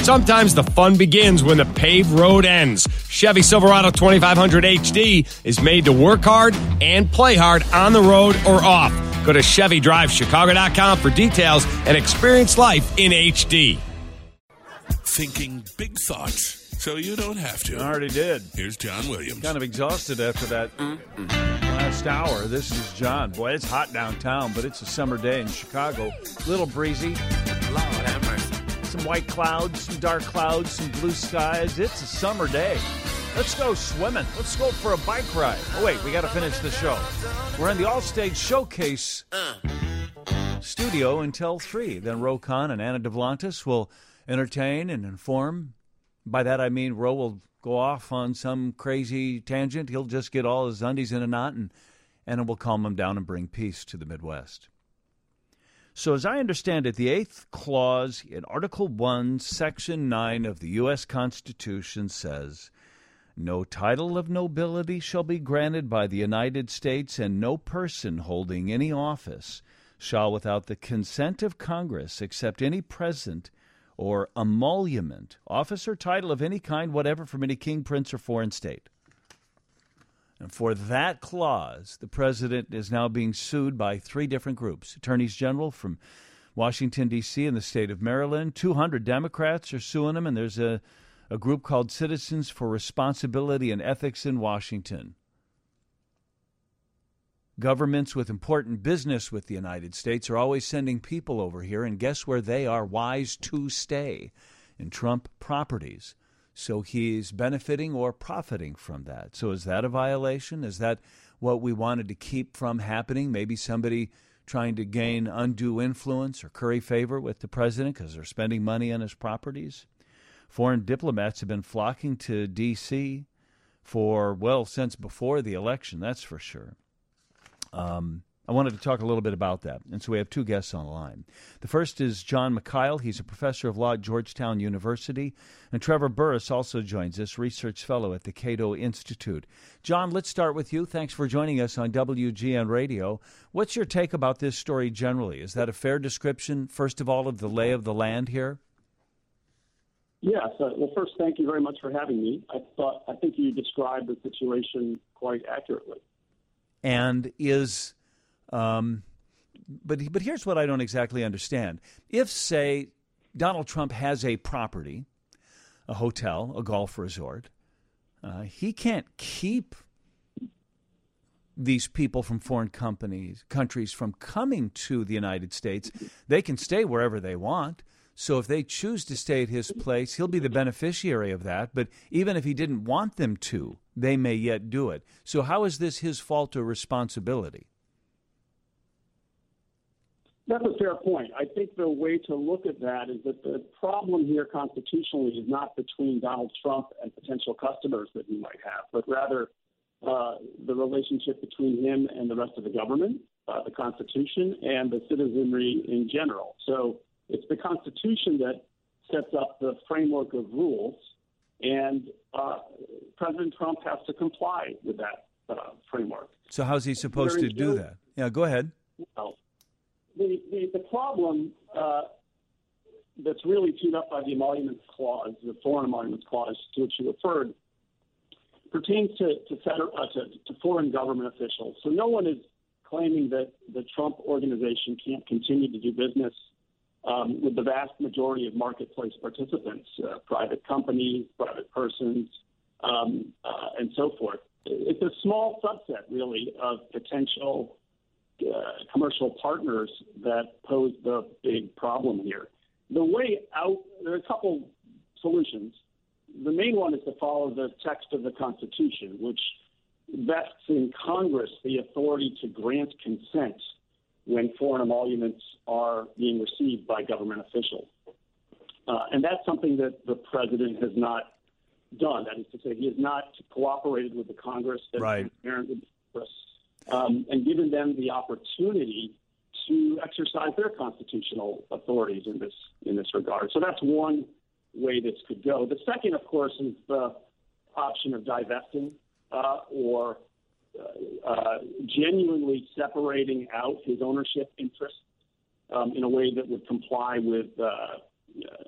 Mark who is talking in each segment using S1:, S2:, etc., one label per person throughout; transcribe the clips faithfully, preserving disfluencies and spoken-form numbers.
S1: Sometimes the fun begins when the paved road ends. Chevy Silverado twenty-five hundred H D is made to work hard and play hard on the road or off. Go to Chevy Drive Chicago dot com for details and experience life in H D.
S2: Thinking big thoughts so you don't have to.
S3: I already did.
S2: Here's John Williams.
S3: Kind of exhausted after that mm-hmm. last hour. This is John. Boy, it's hot downtown, but it's a summer day in Chicago. A little breezy.
S2: Lord have mercy.
S3: Some white clouds, some dark clouds, some blue skies. It's a summer day. Let's go swimming. Let's go for a bike ride. Oh, wait, we got to finish the show. We're in the All-Stage Showcase studio until three. Then Ro Khan and Anna Devlantis will entertain and inform. By that I mean Ro will go off on some crazy tangent. He'll just get all his undies in a knot, and Anna will calm him down and bring peace to the Midwest. So as I understand it, the eighth clause in Article one, Section nine of the U S Constitution says, "No title of nobility shall be granted by the United States, and no person holding any office shall, without the consent of Congress, accept any present or emolument, office or title of any kind whatever from any king, prince, or foreign state." And for that clause, the president is now being sued by three different groups. Attorneys general from Washington, D C and the state of Maryland. two hundred Democrats are suing him, and there's a, a group called Citizens for Responsibility and Ethics in Washington. Governments with important business with the United States are always sending people over here, and guess where they are wise to stay? In Trump properties. So he's benefiting or profiting from that. So is that a violation? Is that what we wanted to keep from happening? Maybe somebody trying to gain undue influence or curry favor with the president because they're spending money on his properties? Foreign diplomats have been flocking to D C for, well, since before the election, that's for sure. Um, I wanted to talk a little bit about that, and so we have two guests on the line. The first is John Mikhail. He's a professor of law at Georgetown University, and Trevor Burrus also joins us, research fellow at the Cato Institute. John, let's start with you. Thanks for joining us on W G N Radio. What's your take about this story generally? Is that a fair description, first of all, of the lay of the land here?
S4: Yes. Uh, well, first, thank you very much for having me. I thought I think you described the situation quite accurately.
S3: And is... Um, but but here's what I don't exactly understand. If, say, Donald Trump has a property, a hotel, a golf resort, uh, he can't keep these people from foreign companies, countries from coming to the United States. They can stay wherever they want. So if they choose to stay at his place, he'll be the beneficiary of that. But even if he didn't want them to, they may yet do it. So how is this his fault or responsibility?
S4: That's a fair point. I think the way to look at that is that the problem here constitutionally is not between Donald Trump and potential customers that he might have, but rather uh, the relationship between him and the rest of the government, uh, the Constitution, and the citizenry in general. So it's the Constitution that sets up the framework of rules, and uh, President Trump has to comply with that uh, framework.
S3: So how's he supposed to do that? Yeah, go ahead.
S4: Well, The, the, the problem uh, that's really teed up by the Emoluments Clause, the Foreign Emoluments Clause to which you referred, pertains to to, federal, uh, to to foreign government officials. So no one is claiming that the Trump organization can't continue to do business um, with the vast majority of marketplace participants, uh, private companies, private persons, um, uh, and so forth. It's a small subset, really, of potential Uh, commercial partners that pose the big problem here. The way out, there are a couple solutions. The main one is to follow the text of the Constitution, which vests in Congress the authority to grant consent when foreign emoluments are being received by government officials. Uh, and that's something that the president has not done. That is to say, he has not cooperated with the Congress that is
S3: right.
S4: transparent with Congress. Um, and given them the opportunity to exercise their constitutional authorities in this in this regard. So that's one way this could go. The second, of course, is the option of divesting uh, or uh, uh, genuinely separating out his ownership interests um, in a way that would comply with uh,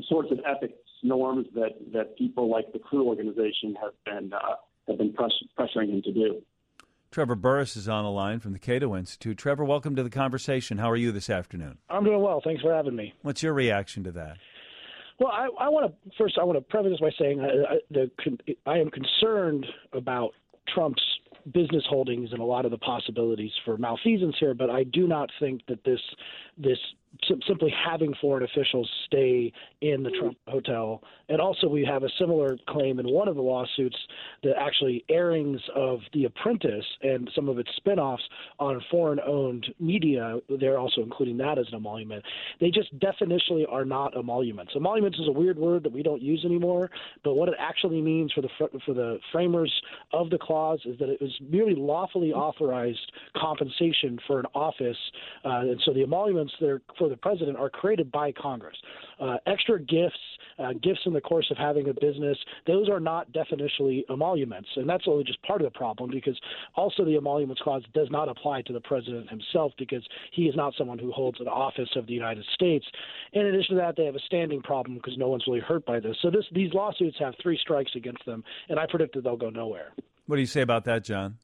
S4: sorts of ethics norms that, that people like the Crew organization have been uh, have been press- pressuring him to do.
S3: Trevor Burrus is on the line from the Cato Institute. Trevor, welcome to the conversation. How are you this afternoon?
S5: I'm doing well. Thanks for having me.
S3: What's your reaction to that?
S5: Well, I, I want to first. I want to preface this by saying I, I, the, I am concerned about Trump's business holdings and a lot of the possibilities for malfeasance here, but I do not think that this this simply having foreign officials stay in the Trump hotel. And also we have a similar claim in one of the lawsuits that actually airings of The Apprentice and some of its spinoffs on foreign-owned media, they're also including that as an emolument. They just definitionally are not emoluments. Emoluments is a weird word that we don't use anymore, but what it actually means for the for the framers of the clause is that it was merely lawfully authorized compensation for an office, uh, and so the emoluments that are for the president are created by Congress. Uh, extra gifts, uh, gifts in the course of having a business, those are not definitionally emoluments, and that's only just part of the problem because also the emoluments clause does not apply to the president himself because he is not someone who holds an office of the United States. In addition to that, they have a standing problem because no one's really hurt by this. So this, these lawsuits have three strikes against them, and I predict that they'll go nowhere.
S3: What do you say about that, John?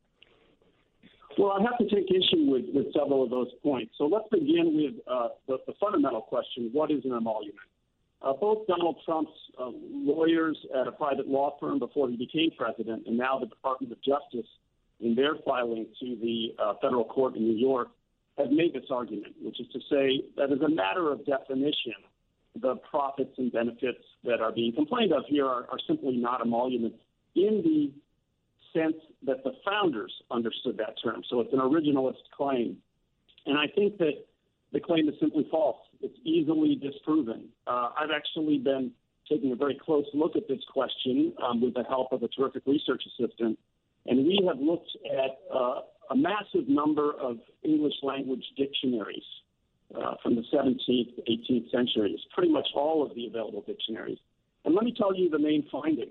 S4: Well, I have to take issue with, with several of those points. So let's begin with uh, the, the fundamental question, what is an emolument? Uh, both Donald Trump's uh, lawyers at a private law firm before he became president and now the Department of Justice in their filing to the uh, federal court in New York have made this argument, which is to say that as a matter of definition, the profits and benefits that are being complained of here are, are simply not emoluments in the sense that the founders understood that term. So it's an originalist claim. And I think that the claim is simply false. It's easily disproven. Uh, I've actually been taking a very close look at this question um, with the help of a terrific research assistant. And we have looked at uh, a massive number of English language dictionaries uh, from the seventeenth, eighteenth centuries, pretty much all of the available dictionaries. And let me tell you the main finding.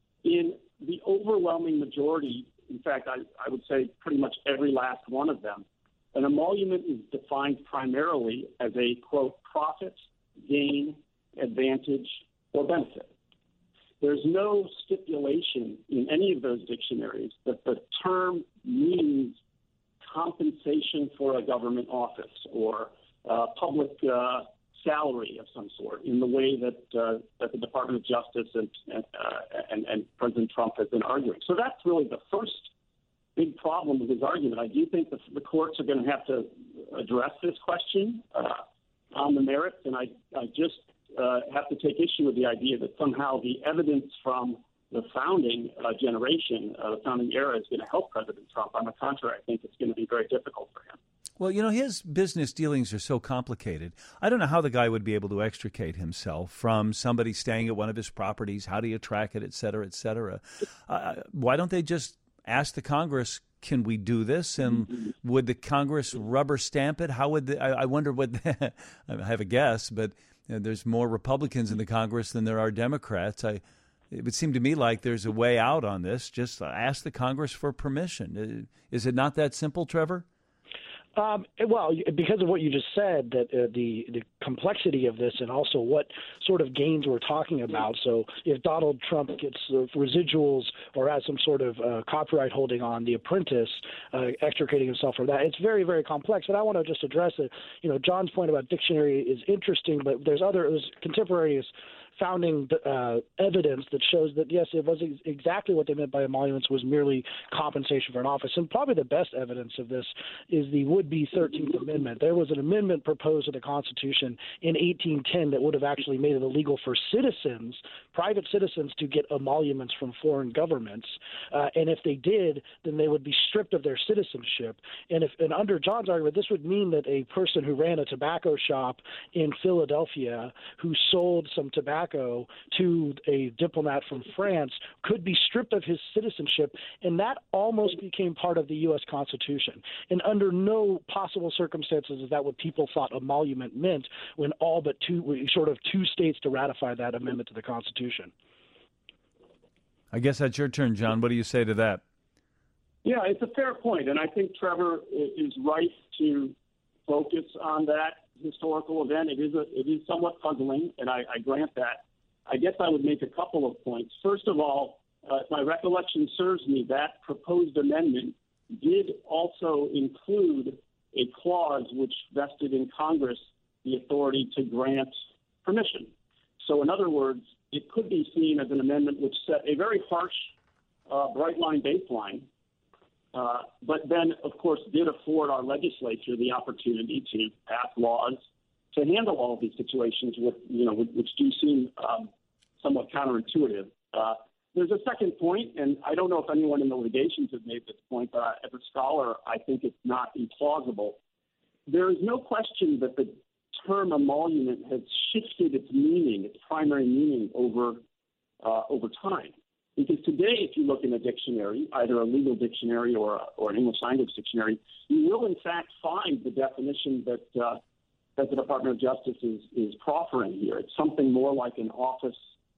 S4: In the overwhelming majority, in fact, I, I would say pretty much every last one of them, an emolument is defined primarily as a, quote, profit, gain, advantage, or benefit. There's no stipulation in any of those dictionaries that the term means compensation for a government office or uh, public uh, salary of some sort in the way that uh, that the Department of Justice and and, uh, and and President Trump has been arguing. So that's really the first big problem with his argument. I do think the, the courts are going to have to address this question uh, on the merits, and I, I just uh, have to take issue with the idea that somehow the evidence from the founding uh, generation, uh, the founding era, is going to help President Trump. On the contrary, I think it's going to be very difficult for him.
S3: Well, you know, his business dealings are so complicated. I don't know how the guy would be able to extricate himself from somebody staying at one of his properties. How do you track it, et cetera, et cetera? Uh, why don't they just ask the Congress, can we do this? And mm-hmm. would the Congress rubber stamp it? How would the, I, I wonder what the, I have a guess, but you know, there's more Republicans in the Congress than there are Democrats. I, it would seem to me like there's a way out on this. Just ask the Congress for permission. Is it not that simple, Trevor?
S5: Um, well, because of what you just said, that uh, the the complexity of this and also what sort of gains we're talking about. So if Donald Trump gets uh, residuals or has some sort of uh, copyright holding on The Apprentice, uh, extricating himself from that, it's very, very complex. But I want to just address it. You know, John's point about dictionary is interesting, but there's other there's contemporaneous founding uh, evidence that shows that, yes, it was ex- exactly what they meant by emoluments was merely compensation for an office. And probably the best evidence of this is the would-be thirteenth Amendment. There was an amendment proposed to the Constitution in eighteen ten that would have actually made it illegal for citizens, private citizens, to get emoluments from foreign governments. Uh, and if they did, then they would be stripped of their citizenship. And if and under John's argument, this would mean that a person who ran a tobacco shop in Philadelphia who sold some tobacco to a diplomat from France could be stripped of his citizenship, and that almost became part of the U S Constitution. And under no possible circumstances is that what people thought emolument meant when all but two, sort of two states to ratify that amendment to the Constitution.
S3: I guess that's your turn, John. What do you say to that?
S4: Yeah, it's a fair point, and I think Trevor is right to focus on that. historical event. It is a, it is somewhat puzzling, and I, I grant that. I guess I would make a couple of points. First of all, uh, if my recollection serves me, that proposed amendment did also include a clause which vested in Congress the authority to grant permission. So in other words, it could be seen as an amendment which set a very harsh, uh, bright line baseline, uh, but then, of course, did afford our legislature the opportunity to pass laws to handle all of these situations, with, you know, which do seem um, somewhat counterintuitive. Uh, there's a second point, and I don't know if anyone in the litigations has made this point, but as a scholar, I think it's not implausible. There is no question that the term emolument has shifted its meaning, its primary meaning, over uh, over time. Because today, if you look in a dictionary, either a legal dictionary or, a, or an English language dictionary, you will in fact find the definition that uh, that the Department of Justice is, is proffering here. It's something more like an office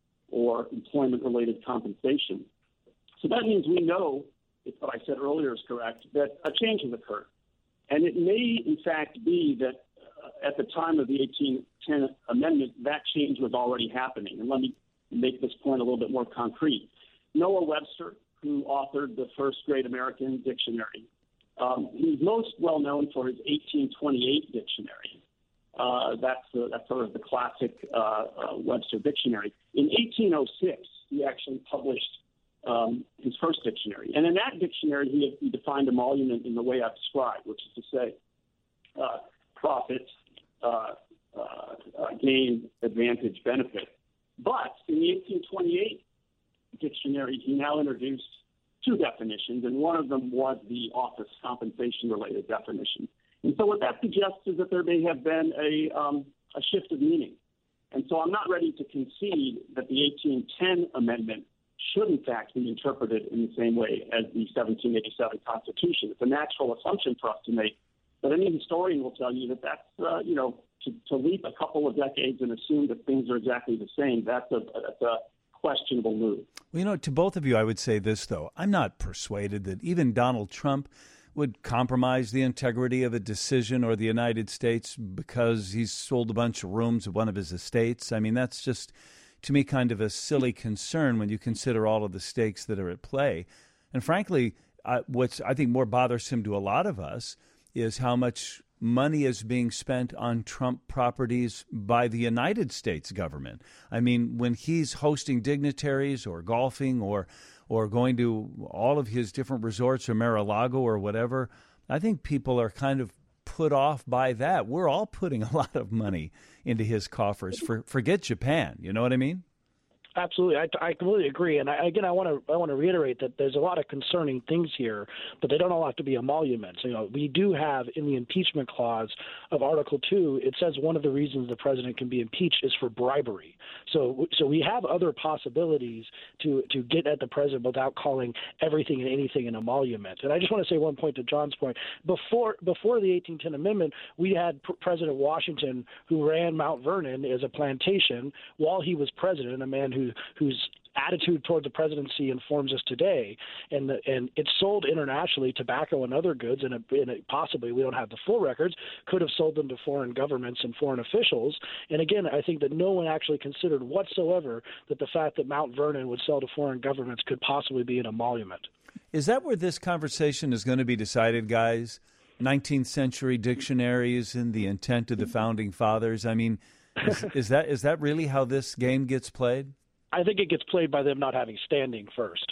S4: or employment-related compensation. So that means we know, if what I said earlier is correct, that a change has occurred. And it may, in fact, be that uh, at the time of the eighteen ten amendment, that change was already happening. And let me make this point a little bit more concrete. Noah Webster, who authored the first Great American Dictionary, um, he's most well known for his eighteen twenty-eight dictionary. Uh, that's, uh, that's sort of the classic uh, uh, Webster dictionary. In eighteen oh six, he actually published um, his first dictionary. And in that dictionary, he, he defined emolument in the way I've described, which is to say uh, profit, uh, uh, uh, gain, advantage, benefit. But in the eighteen twenty-eight dictionary, he now introduced two definitions, and one of them was the office compensation-related definition. And so what that suggests is that there may have been a, um, a shift of meaning. And so I'm not ready to concede that the eighteen ten amendment should, in fact, be interpreted in the same way as the seventeen eighty-seven Constitution. It's a natural assumption for us to make, but any historian will tell you that that's, uh, you know, to, to leap a couple of decades and assume that things are exactly the same, that's a, that's a questionable move.
S6: Well, you know, to both of you, I would say this, though. I'm not persuaded that even Donald Trump would compromise the integrity of a decision or the United States because he's sold a bunch of rooms at one of his estates. I mean, that's just, to me, kind of a silly concern when you consider all of the stakes that are at play. And frankly, uh, what's, I think, more bothersome to a lot of us is how much money is being spent on Trump properties by the United States government. I mean, when he's hosting dignitaries or golfing or or going to all of his different resorts or Mar-a-Lago or whatever, I think people are kind of put off by that. We're all putting a lot of money into his coffers. For, forget Japan. You know what I mean?
S5: Absolutely, I, I completely agree. And I, again, I want to I want to reiterate that there's a lot of concerning things here, but they don't all have to be emoluments. You know, we do have in the impeachment clause of Article Two, it says one of the reasons the president can be impeached is for bribery. So, so we have other possibilities to to get at the president without calling everything and anything an emolument. And I just want to say one point to John's point. Before before the eighteen ten amendment, we had P- President Washington, who ran Mount Vernon as a plantation while he was president, a man who whose attitude toward the presidency informs us today, and the, and it's sold internationally, tobacco and other goods, and, a, and a, possibly, we don't have the full records, could have sold them to foreign governments and foreign officials. And again, I think that no one actually considered whatsoever that the fact that Mount Vernon would sell to foreign governments could possibly be an emolument.
S6: Is that where this conversation is going to be decided, guys? nineteenth century dictionaries and the intent of the founding fathers? I mean, is, is that is that really how this game gets played?
S5: I think it gets played by them not having standing first.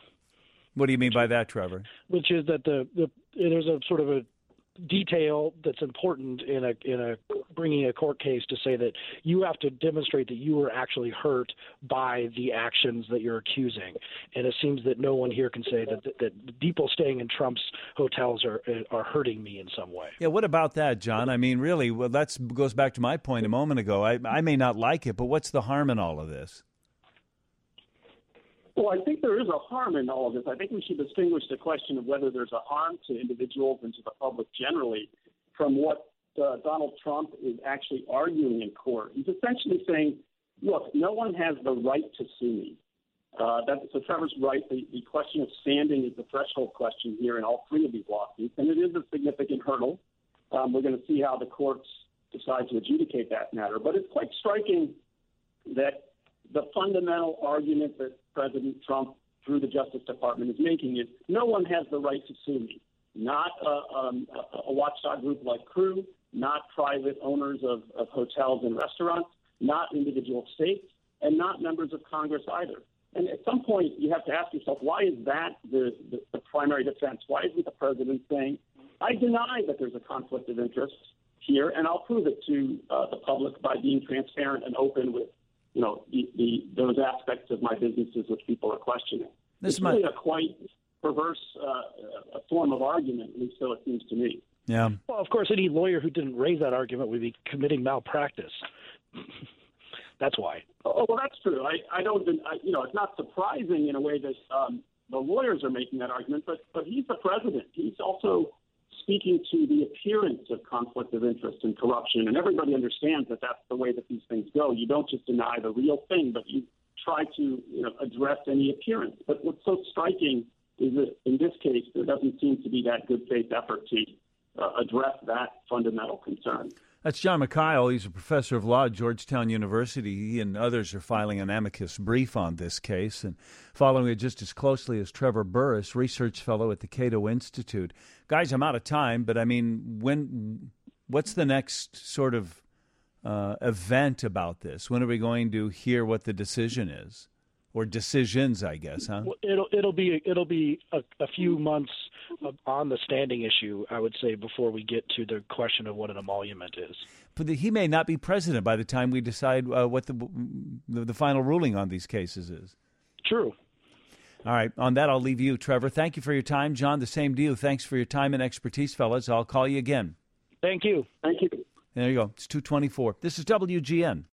S6: What do you mean by that, Trevor?
S5: Which is that the, the there's a sort of a detail that's important in a in a bringing a court case to say that you have to demonstrate that you were actually hurt by the actions that you're accusing. And it seems that no one here can say that that, that people staying in Trump's hotels are are hurting me in some way.
S6: Yeah, what about that, John? I mean, really, well, that goes back to my point a moment ago. I, I may not like it, but what's the harm in all of this?
S4: Well, I think there is a harm in all of this. I think we should distinguish the question of whether there's a harm to individuals and to the public generally from what uh, Donald Trump is actually arguing in court. He's essentially saying, look, no one has the right to sue me. Uh, that, so Trevor's right. The, the question of standing is the threshold question here in all three of these lawsuits, and it is a significant hurdle. Um, we're going to see how the courts decide to adjudicate that matter. But it's quite striking that the fundamental argument that President Trump, through the Justice Department, is making is no one has the right to sue me. Not a, um, a watchdog group like Crew, not private owners of, of hotels and restaurants, not individual states, and not members of Congress either. And at some point, you have to ask yourself, why is that the, the, the primary defense? Why isn't the president saying, I deny that there's a conflict of interest here, and I'll prove it to uh, the public by being transparent and open with, you know, the, the, those aspects of my businesses which people are questioning. This it's really my... a quite perverse uh, a form of argument, at least so it seems to me.
S6: Yeah.
S5: Well, of course, any lawyer who didn't raise that argument would be committing malpractice. That's why.
S4: Oh, well, that's true. I, I don't, I, you know, it's not surprising in a way that um, the lawyers are making that argument, but but he's the president. He's also speaking to the appearance of conflict of interest and corruption, and everybody understands that that's the way that these things go. You don't just deny the real thing, but you try to, you know, address any appearance. But what's so striking is that in this case, there doesn't seem to be that good faith effort to uh, address that fundamental concern.
S6: That's John McKyle. He's a professor of law at Georgetown University. He and others are filing an amicus brief on this case and following it just as closely as Trevor Burrus, research fellow at the Cato Institute. Guys, I'm out of time, but I mean, when? What's the next sort of uh, event about this? When are we going to hear what the decision is? Or decisions, I guess, huh?
S5: Well, it'll it'll be it'll be a, a few months on the standing issue, I would say, before we get to the question of what an emolument is.
S6: But the, he may not be president by the time we decide uh, what the, the the final ruling on these cases is.
S5: True.
S6: All right. On that, I'll leave you, Trevor. Thank you for your time, John. The same to you. Thanks for your time and expertise, fellas. I'll call you again.
S5: Thank you.
S4: Thank you.
S6: There you go. It's two twenty-four. This is W G N.